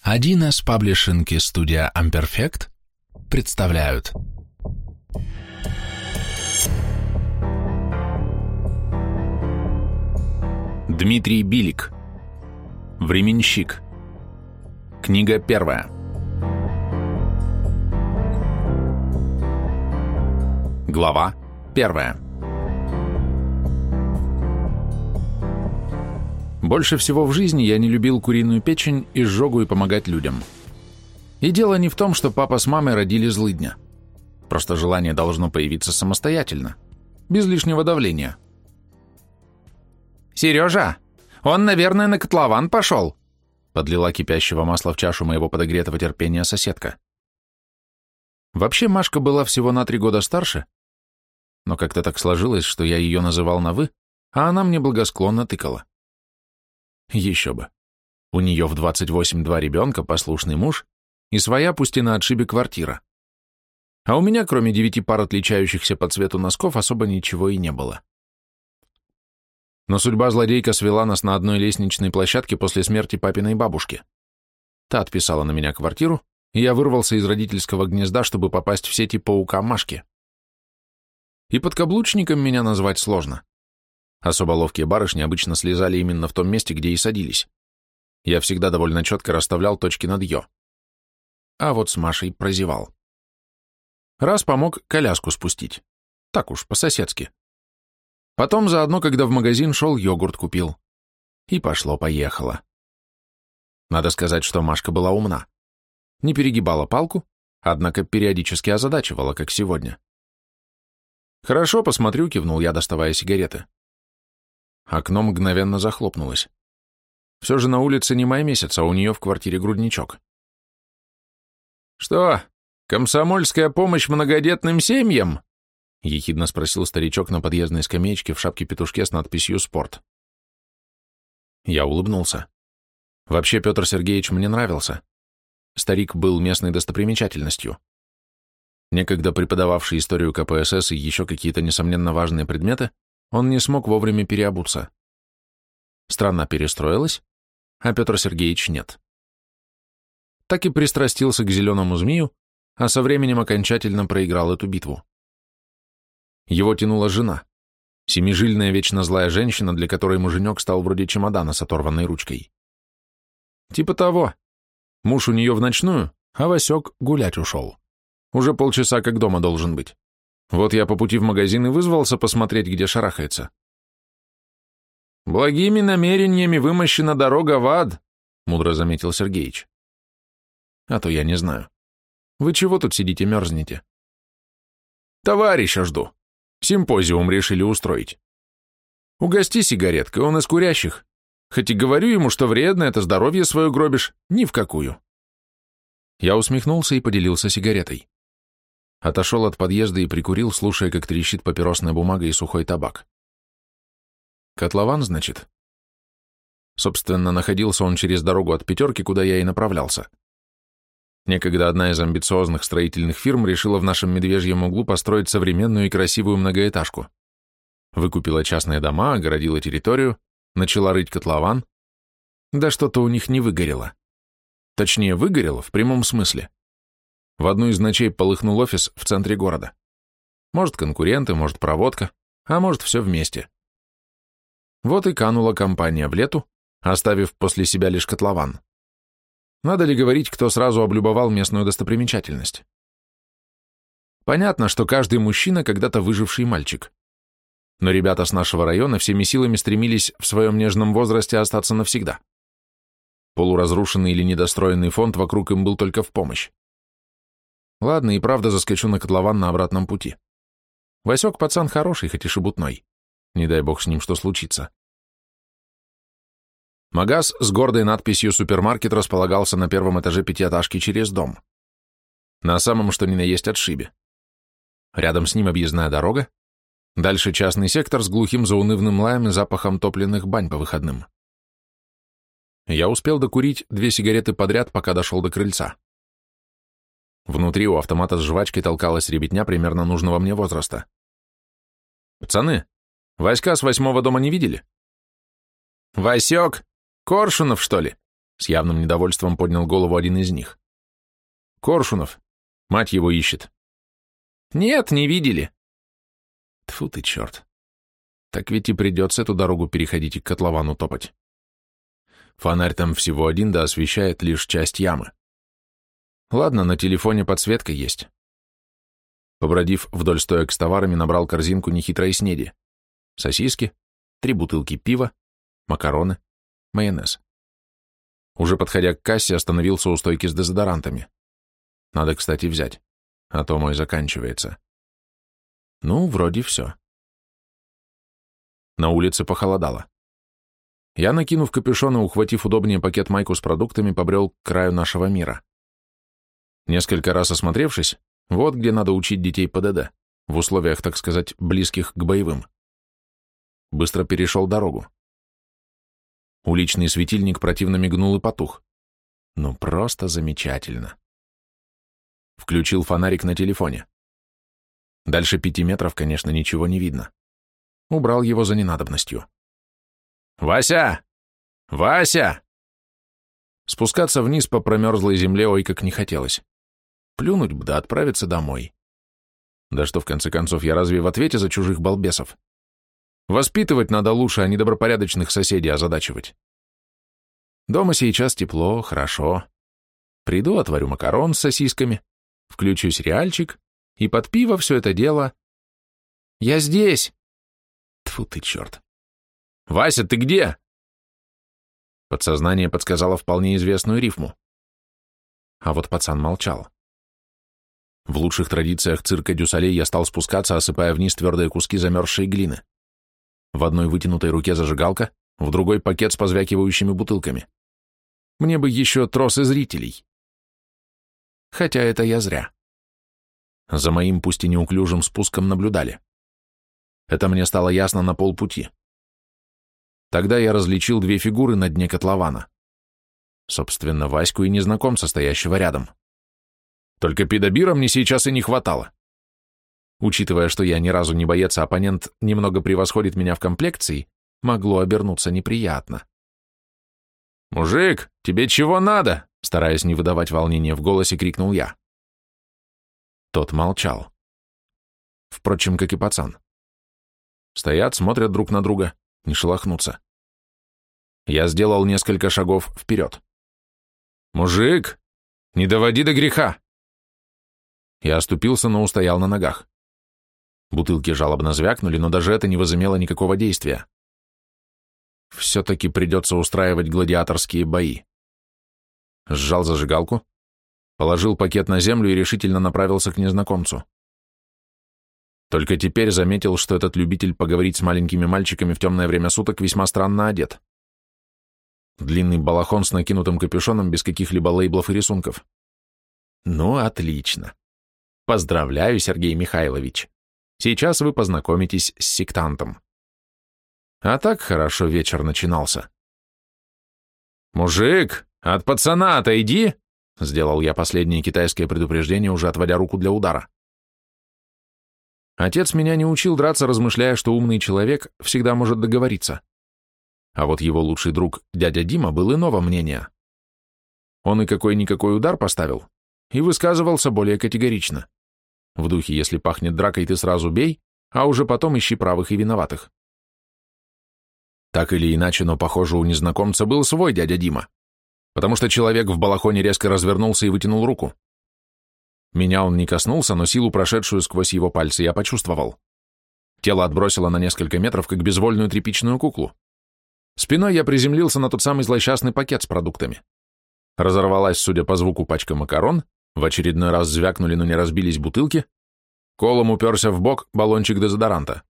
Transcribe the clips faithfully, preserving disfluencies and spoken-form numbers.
один эс Паблишинг и студия Amperfect представляют. Дмитрий Билик. Временщик. Книга первая. Глава первая. Больше всего в жизни я не любил куриную печень, изжогу и помогать людям. И дело не в том, что папа с мамой родили злыдня. Просто желание должно появиться самостоятельно, без лишнего давления. «Сережа, он, наверное, на котлован пошел», подлила кипящего масла в чашу моего подогретого терпения соседка. Вообще Машка была всего на три года старше, но как-то так сложилось, что я ее называл на «вы», а она мне благосклонно тыкала. Еще бы. У нее в двадцать восемь два ребенка, послушный муж и своя, пусть и на отшибе, квартира. А у меня, кроме девяти пар отличающихся по цвету носков, особо ничего и не было. Но судьба злодейка свела нас на одной лестничной площадке после смерти папиной бабушки. Та отписала на меня квартиру, и я вырвался из родительского гнезда, чтобы попасть в сети паука Машки. И подкаблучником меня назвать сложно. Особо ловкие барышни обычно слезали именно в том месте, где и садились. Я всегда довольно четко расставлял точки над «ё». А вот с Машей прозевал. Раз помог коляску спустить. Так уж, по-соседски. Потом заодно, когда в магазин шел, йогурт купил. И пошло-поехало. Надо сказать, что Машка была умна. Не перегибала палку, однако периодически озадачивала, как сегодня. «Хорошо, посмотрю», — кивнул я, доставая сигареты. Окно мгновенно захлопнулось. Все же на улице не май месяц, а у нее в квартире грудничок. «Что, комсомольская помощь многодетным семьям?» — ехидно спросил старичок на подъездной скамеечке в шапке-петушке с надписью «Спорт». Я улыбнулся. Вообще Петр Сергеевич мне нравился. Старик был местной достопримечательностью. Некогда преподававший историю ка пэ эс эс и еще какие-то несомненно важные предметы, он не смог вовремя переобуться. Страна перестроилась, а Петр Сергеевич нет. Так и пристрастился к зеленому змею, а со временем окончательно проиграл эту битву. Его тянула жена, семижильная вечно злая женщина, для которой муженек стал вроде чемодана с оторванной ручкой. Типа того. Муж у нее в ночную, а Васек гулять ушел. Уже полчаса как дома должен быть. Вот я по пути в магазин и вызвался посмотреть, где шарахается. «Благими намерениями вымощена дорога в ад», — мудро заметил Сергеич. «А то я не знаю. Вы чего тут сидите, мерзнете?» «Товарища жду. Симпозиум решили устроить. Угости сигареткой, он из курящих. Хоть и говорю ему, что вредно, это здоровье свое гробишь, ни в какую». Я усмехнулся и поделился сигаретой. Отошел от подъезда и прикурил, слушая, как трещит папиросная бумага и сухой табак. Котлован, значит? Собственно, находился он через дорогу от пятерки, куда я и направлялся. Некогда одна из амбициозных строительных фирм решила в нашем медвежьем углу построить современную и красивую многоэтажку. Выкупила частные дома, огородила территорию, начала рыть котлован. Да что-то у них не выгорело. Точнее, выгорело в прямом смысле. В одну из ночей полыхнул офис в центре города. Может, конкуренты, может, проводка, а может, все вместе. Вот и канула компания в лету, оставив после себя лишь котлован. Надо ли говорить, кто сразу облюбовал местную достопримечательность? Понятно, что каждый мужчина когда-то выживший мальчик. Но ребята с нашего района всеми силами стремились в своем нежном возрасте остаться навсегда. Полуразрушенный или недостроенный фонд вокруг им был только в помощь. Ладно, и правда заскочу на котлован на обратном пути. Васек пацан хороший, хоть и шебутной. Не дай бог с ним что случится. Магаз с гордой надписью «Супермаркет» располагался на первом этаже пятиэтажки через дом. На самом что ни на есть отшибе. Рядом с ним объездная дорога, дальше частный сектор с глухим заунывным лаем и запахом топленых бань по выходным. Я успел докурить две сигареты подряд, пока дошел до крыльца. Внутри у автомата с жвачкой толкалась ребятня примерно нужного мне возраста. «Пацаны, Васька с восьмого дома не видели?» «Васек, Коршунов, что ли?» С явным недовольством поднял голову один из них. Коршунов. Мать его ищет. Нет, не видели. Тьфу ты, черт. Так ведь и придется эту дорогу переходить и к котловану топать. Фонарь там всего один, да освещает лишь часть ямы. Ладно, на телефоне подсветка есть. Побродив вдоль стоек с товарами, набрал корзинку нехитрой снеди. Сосиски, три бутылки пива, макароны, майонез. Уже подходя к кассе, остановился у стойки с дезодорантами. Надо, кстати, взять, а то мой заканчивается. Ну, вроде все. На улице похолодало. Я, накинув капюшон и ухватив удобнее пакет-майку с продуктами, побрел к краю нашего мира. Несколько раз осмотревшись, вот где надо учить детей ПДД, в условиях, так сказать, близких к боевым. Быстро перешел дорогу. Уличный светильник противно мигнул и потух. Ну, просто замечательно. Включил фонарик на телефоне. Дальше пяти метров, конечно, ничего не видно. Убрал его за ненадобностью. «Вася! Вася!» Спускаться вниз по промерзлой земле ой как не хотелось. Плюнуть бы да отправиться домой. Да что, в конце концов, я разве в ответе за чужих балбесов? Воспитывать надо лучше, а не добропорядочных соседей озадачивать. Дома сейчас тепло, хорошо. Приду, отварю макарон с сосисками, включу сериальчик, и под пиво все это дело... «Я здесь!» Тьфу ты, черт! «Вася, ты где?» Подсознание подсказало вполне известную рифму. А вот пацан молчал. В лучших традициях цирка Дюсалей я стал спускаться, осыпая вниз твердые куски замерзшей глины. В одной вытянутой руке зажигалка, в другой пакет с позвякивающими бутылками. Мне бы еще тросы зрителей. Хотя это я зря. За моим пусть и неуклюжим спуском наблюдали. Это мне стало ясно на полпути. Тогда я различил две фигуры на дне котлована. Собственно, Ваську и незнакомца, стоящего рядом. Только пидобира мне сейчас и не хватало. Учитывая, что я ни разу не боец, а оппонент немного превосходит меня в комплекции, могло обернуться неприятно. «Мужик, тебе чего надо?» Стараясь не выдавать волнения в голосе, крикнул я. Тот молчал. Впрочем, как и пацан. Стоят, смотрят друг на друга, не шелохнутся. Я сделал несколько шагов вперед. «Мужик, не доводи до греха!» Я оступился, но устоял на ногах. Бутылки жалобно звякнули, но даже это не возымело никакого действия. Все-таки придется устраивать гладиаторские бои. Сжал зажигалку, положил пакет на землю и решительно направился к незнакомцу. Только теперь заметил, что этот любитель поговорить с маленькими мальчиками в темное время суток весьма странно одет. Длинный балахон с накинутым капюшоном без каких-либо лейблов и рисунков. Ну, отлично. Поздравляю, Сергей Михайлович. Сейчас вы познакомитесь с сектантом. А так хорошо вечер начинался. «Мужик, от пацана отойди!» Сделал я последнее китайское предупреждение, уже отводя руку для удара. Отец меня не учил драться, размышляя, что умный человек всегда может договориться. А вот его лучший друг, дядя Дима, был иного мнения. Он и какой-никакой удар поставил, и высказывался более категорично. В духе, если пахнет дракой, ты сразу бей, а уже потом ищи правых и виноватых. Так или иначе, но, похоже, у незнакомца был свой дядя Дима, потому что человек в балахоне резко развернулся и вытянул руку. Меня он не коснулся, но силу, прошедшую сквозь его пальцы, я почувствовал. Тело отбросило на несколько метров, как безвольную тряпичную куклу. Спиной я приземлился на тот самый злосчастный пакет с продуктами. Разорвалась, судя по звуку, пачка макарон, в очередной раз звякнули, но не разбились бутылки, колом уперся в бок баллончик дезодоранта.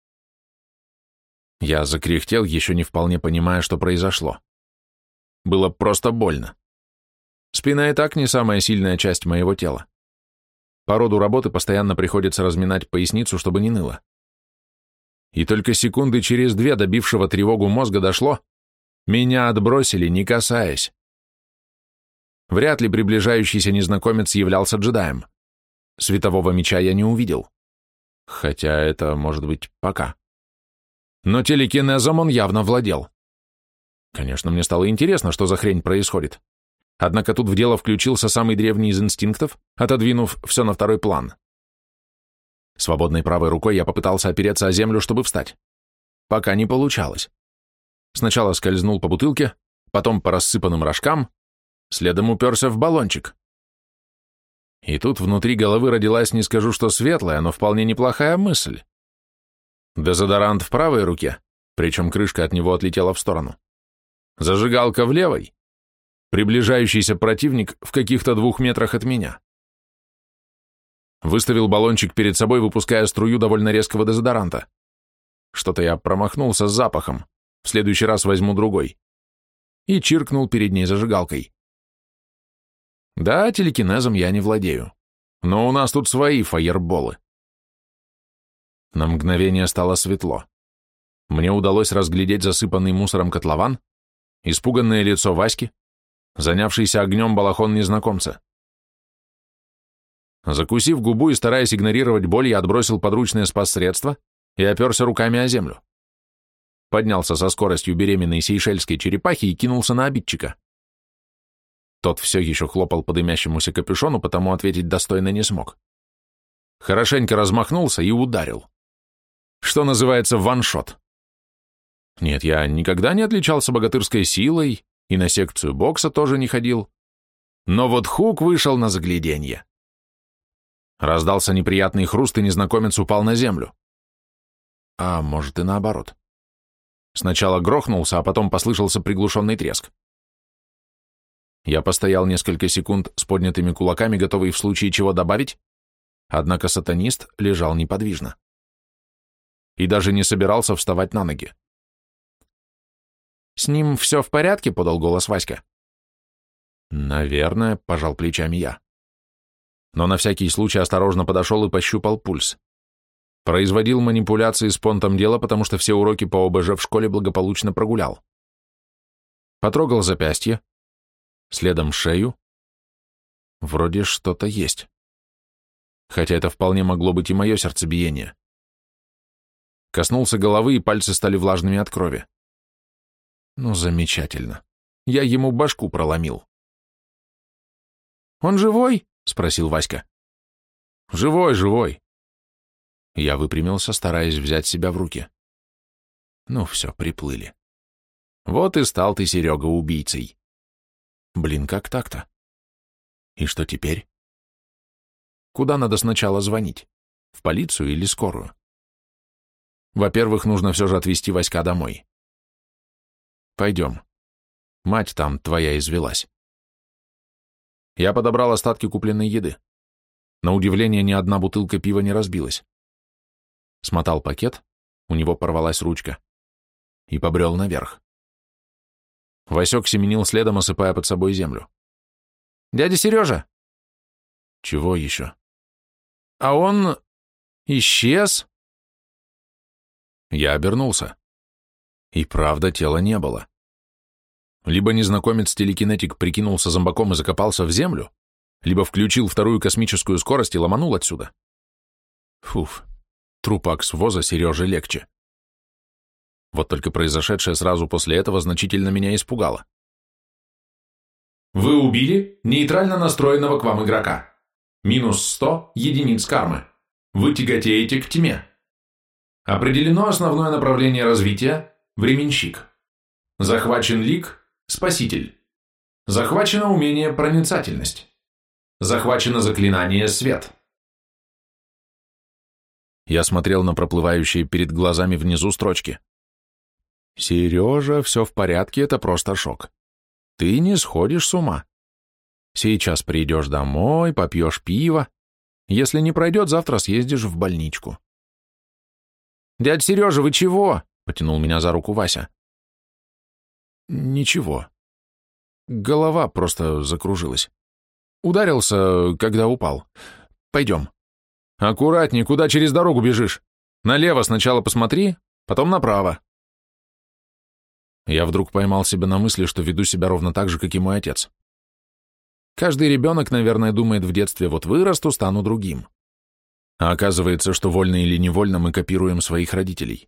Я закряхтел, еще не вполне понимая, что произошло. Было просто больно. Спина и так не самая сильная часть моего тела. По роду работы постоянно приходится разминать поясницу, чтобы не ныло. И только секунды через две добившего тревогу мозга дошло, меня отбросили, не касаясь. Вряд ли приближающийся незнакомец являлся джедаем. Светового меча я не увидел. Хотя это, может быть, пока. Но телекинезом он явно владел. Конечно, мне стало интересно, что за хрень происходит. Однако тут в дело включился самый древний из инстинктов, отодвинув все на второй план. Свободной правой рукой я попытался опереться о землю, чтобы встать. Пока не получалось. Сначала скользнул по бутылке, потом по рассыпанным рожкам, следом уперся в баллончик. И тут внутри головы родилась, не скажу, что светлая, но вполне неплохая мысль. Дезодорант в правой руке, причем крышка от него отлетела в сторону. Зажигалка в левой. Приближающийся противник в каких-то двух метрах от меня. Выставил баллончик перед собой, выпуская струю довольно резкого дезодоранта. Что-то я промахнулся с запахом. В следующий раз возьму другой. И чиркнул перед ней зажигалкой. Да, телекинезом я не владею. Но у нас тут свои фаерболы. На мгновение стало светло. Мне удалось разглядеть засыпанный мусором котлован, испуганное лицо Васьки, занявшийся огнем балахон незнакомца. Закусив губу и стараясь игнорировать боль, я отбросил подручное спассредство и оперся руками о землю. Поднялся со скоростью беременной сейшельской черепахи и кинулся на обидчика. Тот все еще хлопал по дымящемуся капюшону, потому ответить достойно не смог. Хорошенько размахнулся и ударил. Что называется ваншот. Нет, я никогда не отличался богатырской силой и на секцию бокса тоже не ходил. Но вот хук вышел на загляденье. Раздался неприятный хруст, и незнакомец упал на землю. А может и наоборот. Сначала грохнулся, а потом послышался приглушенный треск. Я постоял несколько секунд с поднятыми кулаками, готовый в случае чего добавить, однако сатанист лежал неподвижно. И даже не собирался вставать на ноги. «С ним все в порядке?» — подал голос Васька. «Наверное», — пожал плечами я. Но на всякий случай осторожно подошел и пощупал пульс. Производил манипуляции с понтом дела, потому что все уроки по ОБЖ в школе благополучно прогулял. Потрогал запястье, следом шею. Вроде что-то есть. Хотя это вполне могло быть и мое сердцебиение. Коснулся головы, и пальцы стали влажными от крови. Ну, замечательно. Я ему башку проломил. «Он живой?» — спросил Васька. «Живой, живой». Я выпрямился, стараясь взять себя в руки. Ну все, приплыли. Вот и стал ты, Серега, убийцей. Блин, как так-то? И что теперь? Куда надо сначала звонить? В полицию или скорую? Во-первых, нужно все же отвезти Васька домой. Пойдем. Мать там твоя извелась. Я подобрал остатки купленной еды. На удивление, ни одна бутылка пива не разбилась. Смотал пакет, у него порвалась ручка, и побрел наверх. Васек семенил следом, осыпая под собой землю. «Дядя Сережа!» «Чего еще?» «А он... исчез?» Я обернулся. И правда, тела не было. Либо незнакомец-телекинетик прикинулся зомбаком и закопался в землю, либо включил вторую космическую скорость и ломанул отсюда. Фуф, трупак с воза Сереже легче. Вот только произошедшее сразу после этого значительно меня испугало. Вы убили нейтрально настроенного к вам игрока. Минус сто единиц кармы. Вы тяготеете к тьме. Определено основное направление развития – временщик. Захвачен лик – спаситель. Захвачено умение проницательность. Захвачено заклинание свет. Я смотрел на проплывающие перед глазами внизу строчки. «Сережа, все в порядке, это просто шок. Ты не сходишь с ума. Сейчас придешь домой, попьешь пиво. Если не пройдет, завтра съездишь в больничку». «Дядь Сережа, вы чего?» — потянул меня за руку Вася. «Ничего. Голова просто закружилась. Ударился, когда упал. Пойдем». «Аккуратней, куда через дорогу бежишь? Налево сначала посмотри, потом направо». Я вдруг поймал себя на мысли, что веду себя ровно так же, как и мой отец. Каждый ребенок, наверное, думает в детстве: вот вырасту, стану другим. А оказывается, что вольно или невольно мы копируем своих родителей.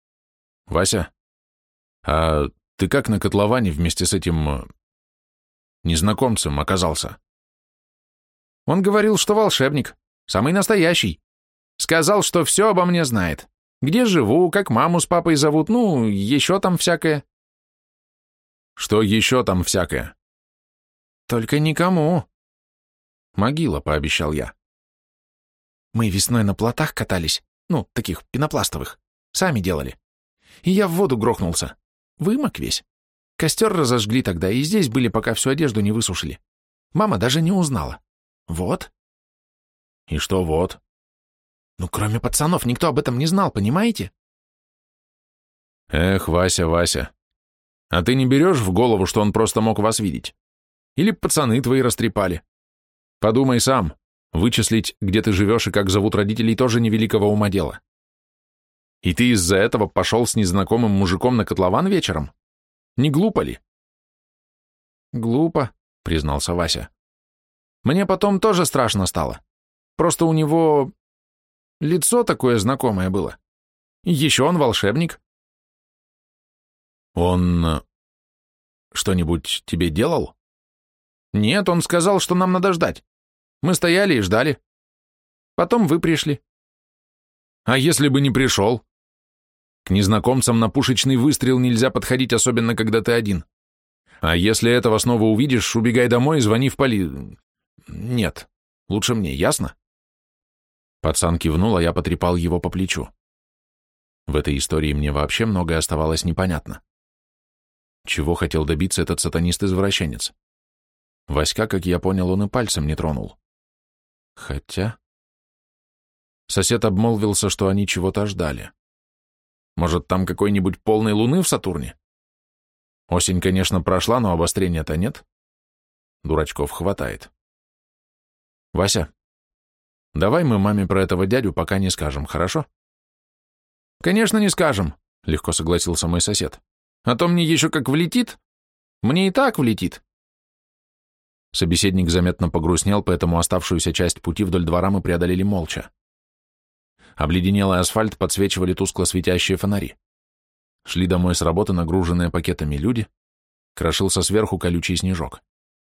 «Вася, а ты как на котловане вместе с этим... незнакомцем оказался? Он говорил, что волшебник, самый настоящий. Сказал, что все обо мне знает. Где живу, как маму с папой зовут, ну, еще там всякое. Что еще там всякое? Только никому. Могила, пообещал я. Мы весной на плотах катались, ну, таких пенопластовых, сами делали. И я в воду грохнулся. Вымок весь. Костер разожгли тогда, и здесь были, пока всю одежду не высушили. Мама даже не узнала. Вот. И что вот? Ну, кроме пацанов, никто об этом не знал, понимаете? Эх, Вася, Вася. А ты не берешь в голову, что он просто мог вас видеть? Или пацаны твои растрепали? Подумай сам. Вычислить, где ты живешь и как зовут родителей, тоже невеликого ума дело. И ты из-за этого пошел с незнакомым мужиком на котлован вечером? Не глупо ли? Глупо, признался Вася. Мне потом тоже страшно стало. Просто у него лицо такое знакомое было. И еще он волшебник. Он что-нибудь тебе делал? Нет, он сказал, что нам надо ждать. Мы стояли и ждали. Потом вы пришли. А если бы не пришел? К незнакомцам на пушечный выстрел нельзя подходить, особенно когда ты один. А если этого снова увидишь, убегай домой и звони в поли... Нет, лучше мне, ясно? Пацан кивнул, а я потрепал его по плечу. В этой истории мне вообще многое оставалось непонятно. Чего хотел добиться этот сатанист-извращенец? Васька, как я понял, он и пальцем не тронул. Хотя... Сосед обмолвился, что они чего-то ждали. Может, там какой-нибудь полной луны в Сатурне? Осень, конечно, прошла, но обострения-то нет. Дурачков хватает. Вася, давай мы маме про этого дядю пока не скажем, хорошо? Конечно, не скажем, легко согласился мой сосед. А то мне еще как влетит. Мне и так влетит. Собеседник заметно погрустнел, поэтому оставшуюся часть пути вдоль двора мы преодолели молча. Обледенелый асфальт подсвечивали тускло светящие фонари. Шли домой с работы нагруженные пакетами люди, крошился сверху колючий снежок.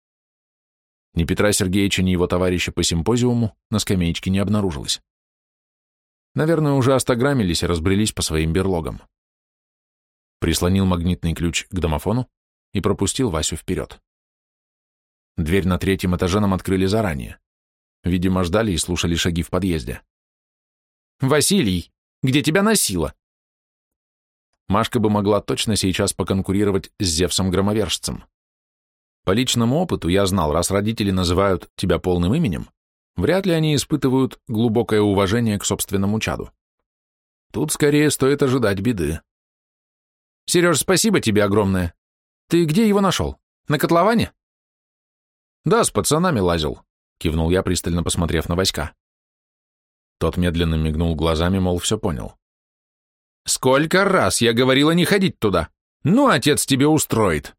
Ни Петра Сергеевича, ни его товарища по симпозиуму на скамеечке не обнаружилось. Наверное, уже остаграмились и разбрелись по своим берлогам. Прислонил магнитный ключ к домофону и пропустил Васю вперед. Дверь на третьем этаже нам открыли заранее. Видимо, ждали и слушали шаги в подъезде. «Василий, где тебя носило?» Машка бы могла точно сейчас поконкурировать с Зевсом-громовержцем. По личному опыту я знал, раз родители называют тебя полным именем, вряд ли они испытывают глубокое уважение к собственному чаду. Тут скорее стоит ожидать беды. «Сереж, спасибо тебе огромное. Ты где его нашел? На котловане?» «Да, с пацанами лазил», — кивнул я, пристально посмотрев на Васька. Тот медленно мигнул глазами, мол, все понял. «Сколько раз я говорила не ходить туда! Ну, отец тебе устроит!»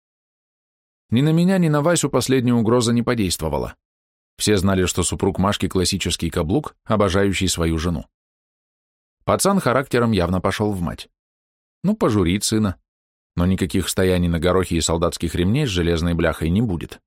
Ни на меня, ни на Васю последняя угроза не подействовала. Все знали, что супруг Машки классический каблук, обожающий свою жену. Пацан характером явно пошел в мать. Ну, пожурит сына, но никаких стояний на горохе и солдатских ремней с железной бляхой не будет.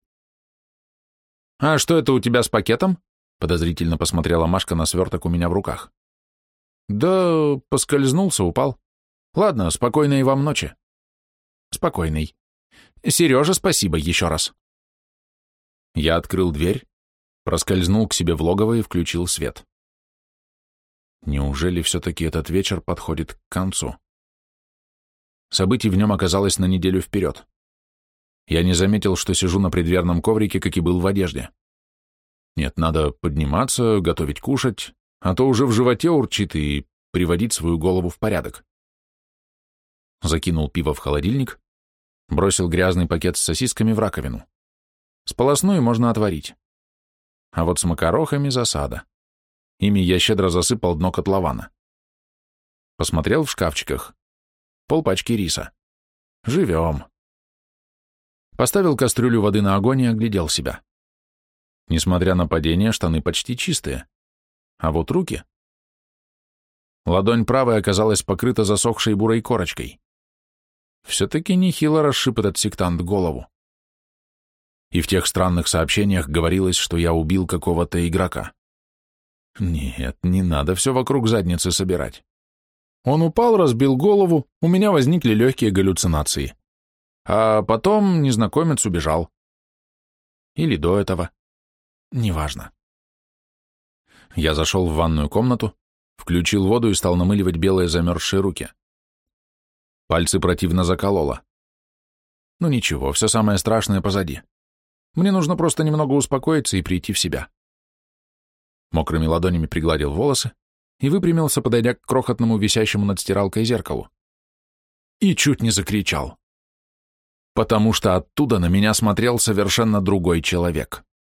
«А что это у тебя с пакетом?» Подозрительно посмотрела Машка на сверток у меня в руках. «Да поскользнулся, упал. Ладно, спокойной вам ночи». «Спокойной. Сережа, спасибо еще раз». Я открыл дверь, проскользнул к себе в логово и включил свет. Неужели все-таки этот вечер подходит к концу? Событий в нем оказалось на неделю вперед. Я не заметил, что сижу на предверном коврике, как и был в одежде. Нет, надо подниматься, готовить кушать, а то уже в животе урчит и приводить свою голову в порядок. Закинул пиво в холодильник, бросил грязный пакет с сосисками в раковину. Сполосну и можно отварить. А вот с макарохами засада. Ими я щедро засыпал дно котлована. Посмотрел в шкафчиках. Полпачки риса. Живем. Поставил кастрюлю воды на огонь и оглядел себя. Несмотря на падение, штаны почти чистые. А вот руки... Ладонь правой оказалась покрыта засохшей бурой корочкой. Все-таки нехило расшиб этот сектант голову. И в тех странных сообщениях говорилось, что я убил какого-то игрока. Нет, не надо все вокруг задницы собирать. Он упал, разбил голову, у меня возникли легкие галлюцинации. А потом незнакомец убежал. Или до этого. Неважно. Я зашел в ванную комнату, включил воду и стал намыливать белые замерзшие руки. Пальцы противно закололо. Ну ничего, все самое страшное позади. Мне нужно просто немного успокоиться и прийти в себя. Мокрыми ладонями пригладил волосы и выпрямился, подойдя к крохотному висящему над стиралкой зеркалу. И чуть не закричал. Потому что оттуда на меня смотрел совершенно другой человек.